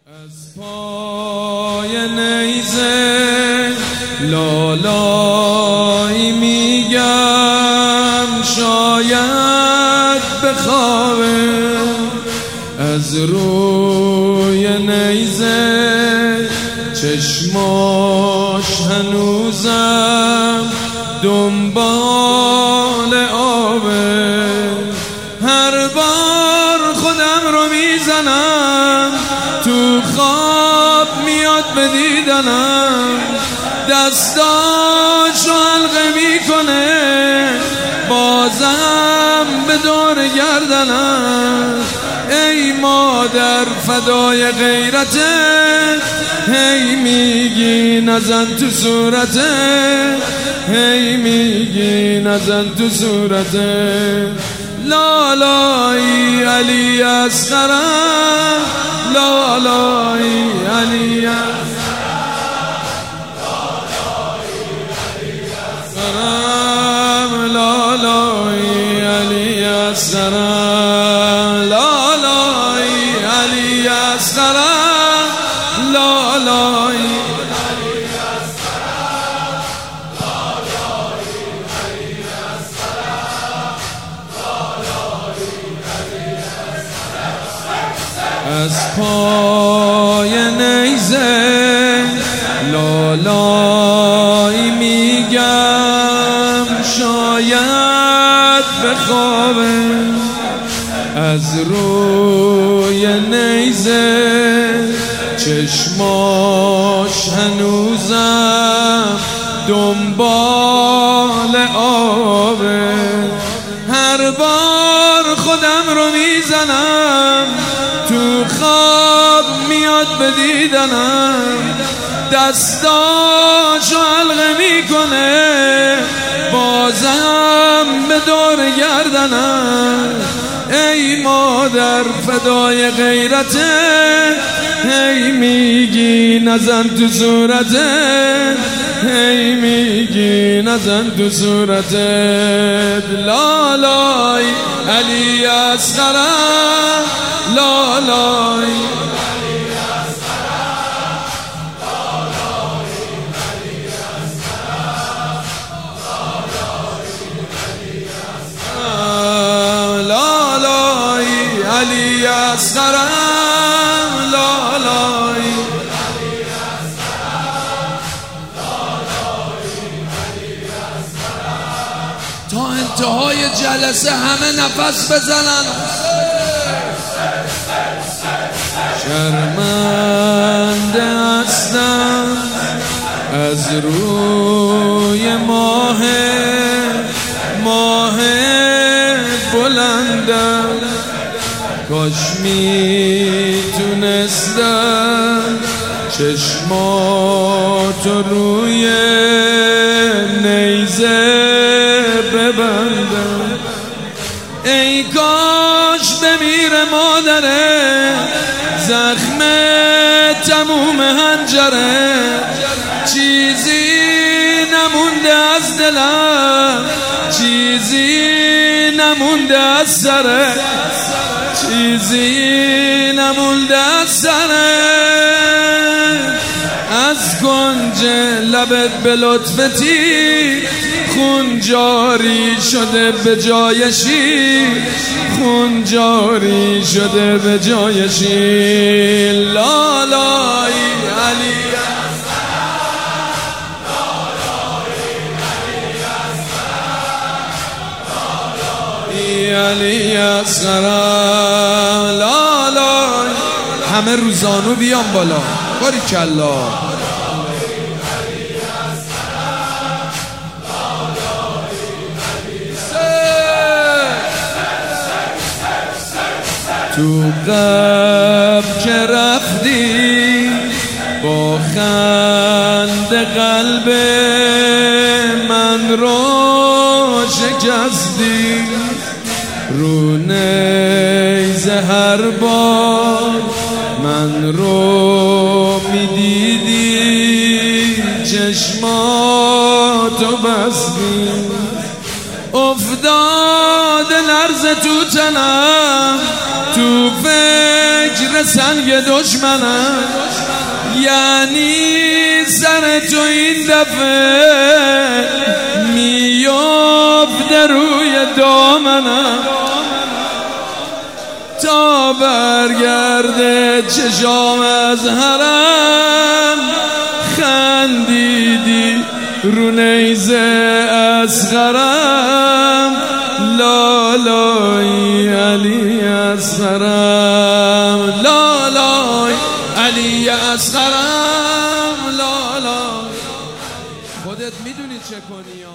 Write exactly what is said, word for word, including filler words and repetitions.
از پای نیزه لالایی میگم شاید بخوابه، از روی نیزه چشماش هنوزم دنبال آبه. هر بار خودم رو میزنم تو خواب میاد به دیدنم، دستاشو حلقه میکنه بازم به دور گردنم. ای مادر فدای غیرتت، هی میگی نزن تو صورتت، هی میگی نزن تو صورتت. لالای علی اصغرم، لالای علی اصغرم، لالای علی اصغرم، لالای علی اصغرم، لالای از پای نیزه لالایی میگم شاید بخوابه، از روی نیزه چشماش هنوزم دنبال آبه. هر بار خودم رو میزنم تو خواب میاد به دیدنم، دستاشو حلقه میکنه بازم به دور گردنم. ای مادر فدای غیرتت، هی میگی نزن تو صورتت، هی میگی نزن تو صورتت. لالای علی اصغرم، لالای علی اصغرم، لالای تا انتهای جلسه همه نفس بزنن. شرمنده هستم از روی ماه ماه بلندم، کاش میتونستم چشماتو روی نیزه ببندم. ای کاش بمیره مادره، زخم تموم هنجره، چیزی نمونده از دلم، چیزی نمونده از سره، چیزی نمونده از سره. از کنج لبت به لطفتی خون جاری شده به جایشی، خون جاری شده به جایشی. لالای علی علی اصغرم، لالای همه روزانو بیان بالا. باریکلا. تو قبر که رفتی با خنده قلب من رو شکستی، رو نیزه هر بار من رو میدیدی چشماتو بستی. افتاد لرز تو تنم، تو فکر زیر سنگ دشمنم، یعنی سر تو این دفعه میافته روی دامنم، تا برگرده چشام از حرم، خندیدی رو نیزه اصغرم، لالای علی اصغرم، لالای علی اصغرم، لالای. خودت میدونی چه کنی.